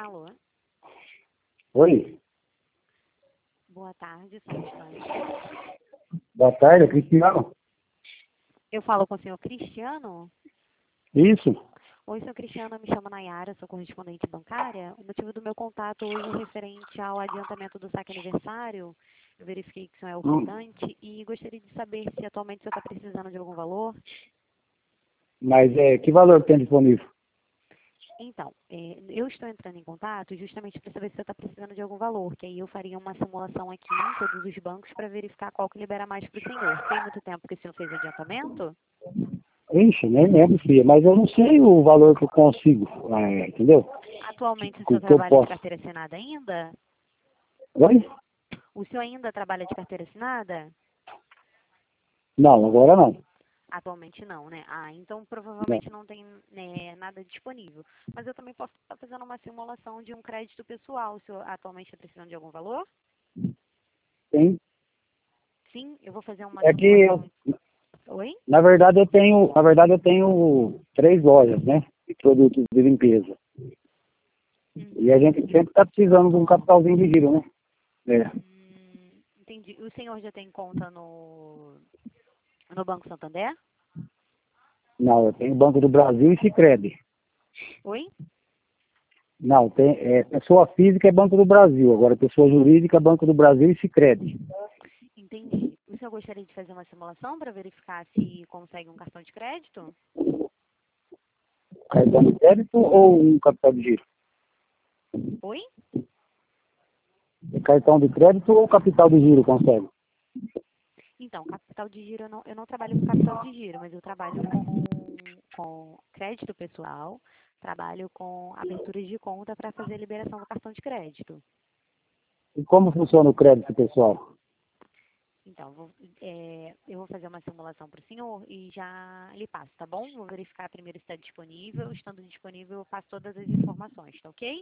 Alô? Oi, Boa tarde, sou Cristiano. boa tarde, é Cristiano. Eu falo com o senhor Cristiano? Isso, Oi, senhor Cristiano, me chamo Nayara, sou correspondente bancária. O motivo do meu contato hoje é referente ao adiantamento do saque aniversário. Eu verifiquei que o senhor é o faltante e gostaria de saber se atualmente o senhor está precisando de algum valor. mas que valor tem disponível? Então, eu estou entrando em contato justamente para saber se você está precisando de algum valor, que aí eu faria uma simulação aqui em todos os bancos para verificar qual que libera mais para o senhor. Tem muito tempo que o senhor fez adiantamento? Ixi, nem lembro, filha, mas eu não sei o valor que eu consigo, entendeu? Atualmente o Que, senhor que eu trabalha de posso. carteira assinada ainda? Oi? O senhor ainda trabalha de carteira assinada? Não, agora não. Atualmente não, né? Ah, então Não. provavelmente não tem, né, nada disponível. Mas eu também posso estar fazendo uma simulação de um crédito pessoal. O senhor atualmente está precisando de algum valor? Tem. Sim, eu vou fazer uma É que, simulação. Oi? na verdade eu tenho 3 lojas, né? De produtos de limpeza. E a Uhum. gente sempre está precisando de um capitalzinho de giro, né? É. Entendi. O senhor já tem conta no Banco Santander? Não, eu tenho Banco do Brasil e Sicredi. Oi? Não, pessoa física é Banco do Brasil, agora pessoa jurídica é Banco do Brasil e Sicredi. Entendi. O senhor gostaria de fazer uma simulação para verificar se consegue um cartão de crédito? Cartão de débito ou um capital de giro? Oi? Cartão de crédito ou capital de giro consegue? Então, capital de giro, eu não trabalho com capital de giro, mas eu trabalho com crédito pessoal, trabalho com aberturas de conta para fazer a liberação do cartão de crédito. E como funciona o crédito pessoal? Então, eu vou fazer uma simulação para o senhor e já lhe passo, tá bom? Vou verificar primeiro se está disponível. Estando disponível, eu passo todas as informações, tá ok?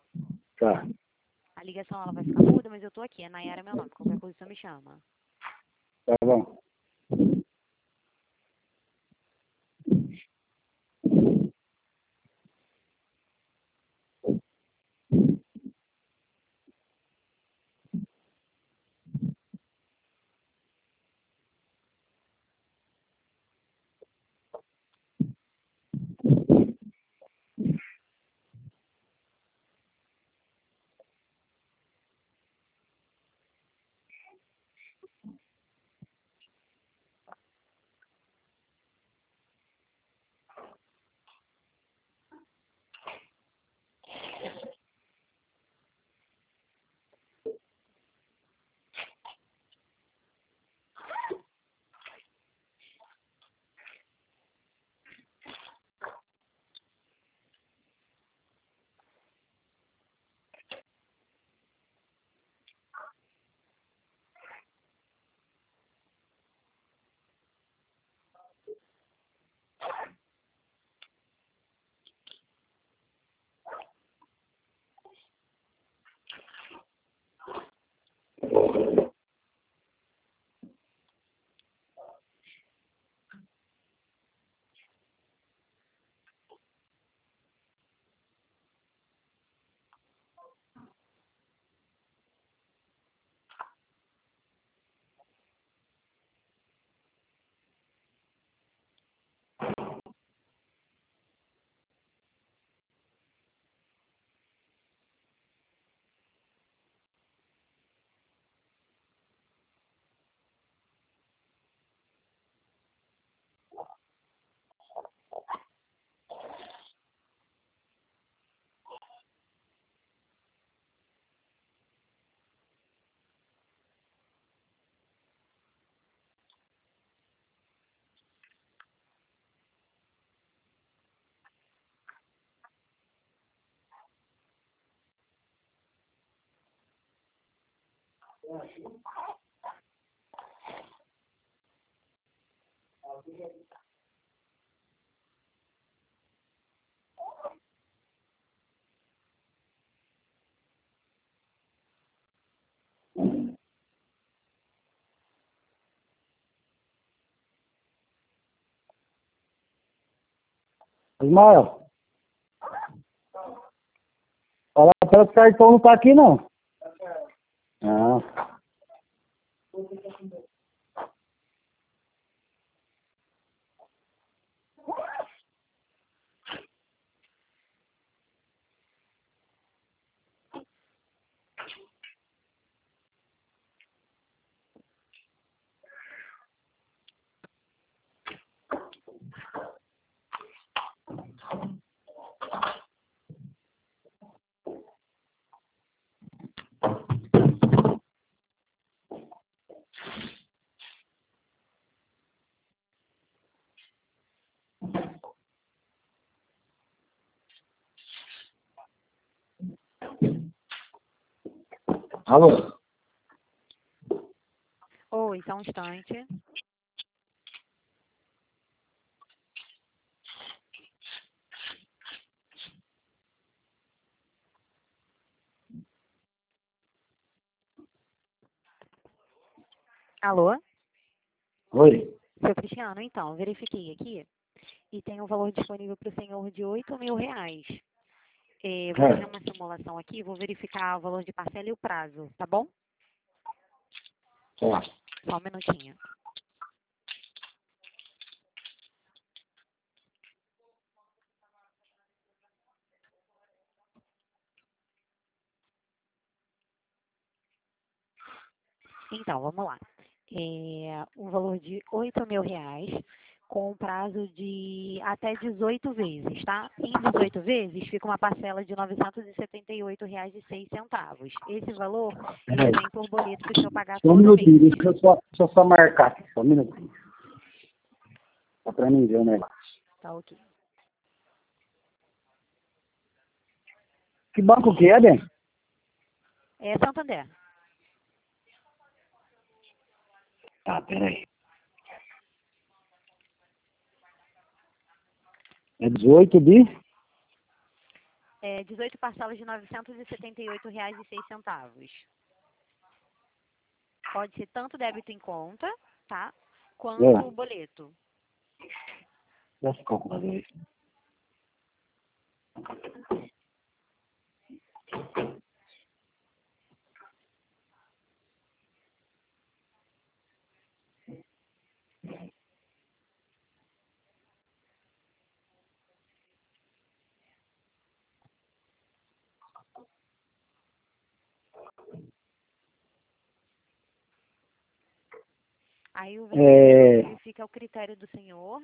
Tá, A ligação ela vai ficar muda, mas eu estou aqui. É Nayara meu nome. Qualquer coisa você me chama. tá bom. Ismael, fala pelo cartão não tá aqui, não. Ah. Alô? Oi, só um instante. Alô? Oi. Seu Cristiano, então, verifiquei aqui e tem um valor disponível para o senhor de R$ 8.000. Vou fazer uma simulação aqui, vou verificar o valor de parcela e o prazo, tá bom? Tá. Só um minutinho. Então, vamos lá. Um valor de R$ 8.000 com um prazo de até 18 vezes, tá? Em 18 vezes fica uma parcela de R$ 978,06. Esse valor, ele vem por boleto para o senhor pagar Só um todo mês. minutinho, deixa eu só marcar aqui, só um minutinho. Só pra mim ver o negócio. Tá ok. Que banco que é, Ben? É Santander. Tá, peraí. É 18 de... 18 parcelas de R$ 978,06. Pode ser tanto débito em conta, tá? Quanto boleto. Deixa eu calcular. Aí o vencimento fica ao critério do senhor.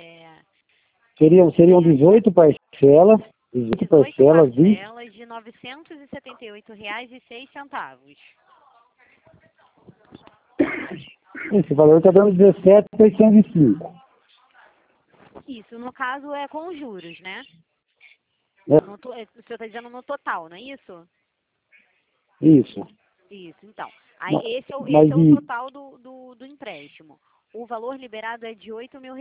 Seriam 18 parcelas. 18 18 parcelas de... parcelas de R$ 978,06. Esse valor está dando 17.605. Isso, no caso, é com juros, né? É, O senhor está dizendo no total, não é isso? isso. Isso, então. Aí esse é o Mas total do empréstimo. O valor liberado é de R$ 8.000.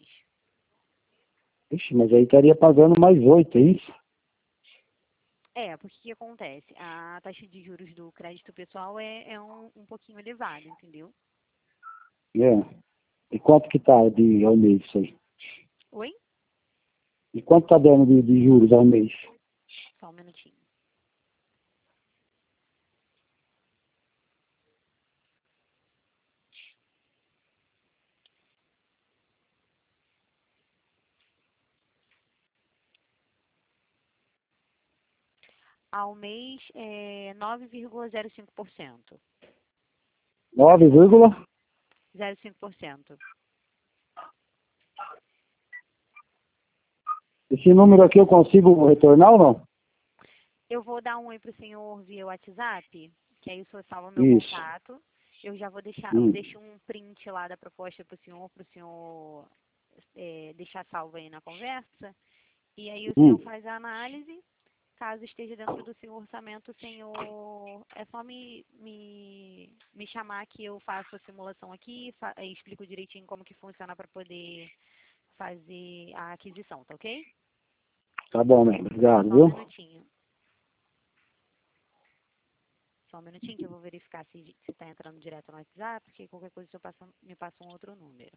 ixi, mas aí estaria pagando mais 8, é isso? Porque o que acontece? A taxa de juros do crédito pessoal é um pouquinho elevada, entendeu? É. E quanto que tá ao mês isso aí? Oi? E quanto tá dando de juros ao mês? Só um minutinho. Ao mês é 9,05%. 9, 0,5%. esse número aqui eu consigo retornar ou não? Eu vou dar um oi para o senhor via WhatsApp, que aí o senhor salva meu Isso. contato. Eu já vou deixar, eu deixo um print lá da proposta para o senhor deixar salvo aí na conversa. E aí o senhor faz a análise. Caso esteja dentro do seu orçamento, o senhor é só me chamar que eu faço a simulação aqui e explico direitinho como que funciona para poder fazer a aquisição, tá ok? Tá bom, né? Obrigado, Só um viu? minutinho. Só um minutinho que eu vou verificar se está entrando direto no WhatsApp, porque qualquer coisa eu me passa um outro número.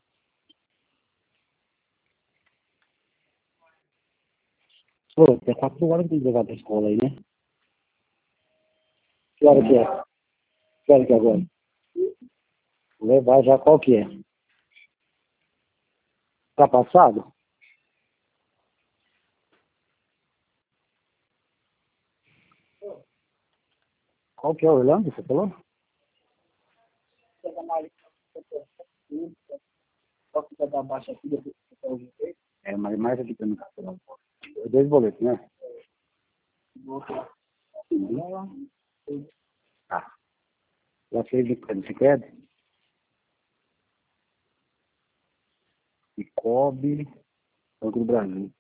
Pô, até 4 horas que tem que levar pra escola aí, né? hora que é? Que hora que é agora? Vou levar já qual que é? Tá passado? Qual que é, Orlando, você falou? É, mas mais aqui pra mim. Dois boletos, né? Tá. Já fez de bicicleta? E Cobre, Banco do Brasil.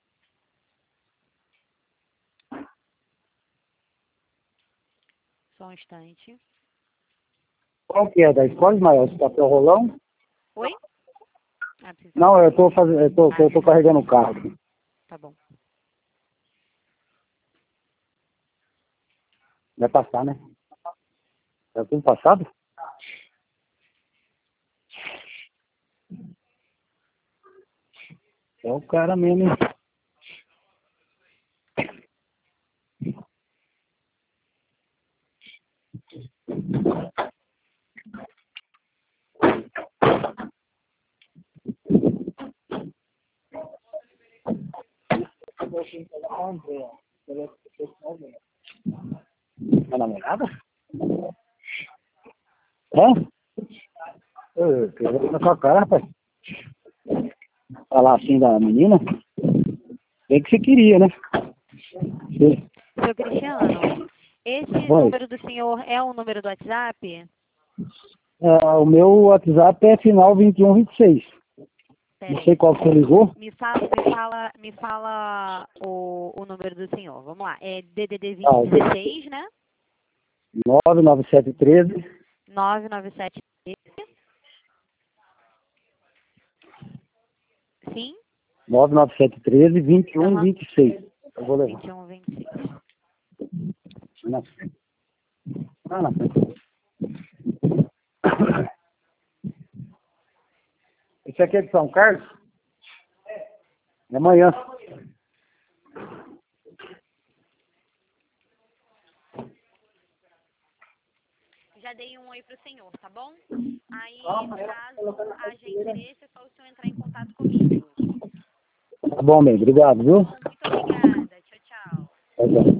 Só um instante. Qual que é? Da escola, Ismael? Esse papel rolão? Oi? Ah, precisa. Não, eu tô fazendo, eu tô carregando o carro aqui. Tá bom. Vai passar, né? Tá tudo passado? É o cara mesmo, hein? É namorada? Hã? Eu quero ver na sua cara, rapaz. Falar assim da menina? Bem que você queria, né? Você... Seu Cristiano, esse Oi. número do senhor é o número do WhatsApp? O meu WhatsApp é final 2126. Pera Não aí. sei qual que você ligou. Me fala o número do senhor. Vamos lá. É DDD Ah, 2016, né? 99713 997. Sim? 99713 2126. Eu vou levar. 21, 26. Na frente. Ah, na frente. Esse aqui é de São Carlos? É amanhã. Já dei um oi pro senhor, tá bom? Aí, caso haja interesse, é só o senhor entrar em contato comigo. Tá bom, bem. Obrigado, viu? Muito obrigada. Tchau, tchau. Tchau, tchau.